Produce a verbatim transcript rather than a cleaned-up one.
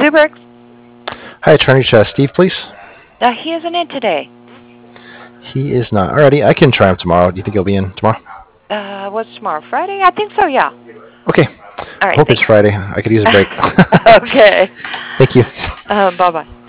Brooks. Hi, Attorney uh, Steve, please. Uh, he isn't in today. He is not. Alrighty, I can try him tomorrow. Do you think he'll be in tomorrow? Uh, what's tomorrow? Friday? I think so, yeah. Okay. All right, Hope it's thanks. Friday. I could use a break. Okay. Thank you. Um, bye-bye.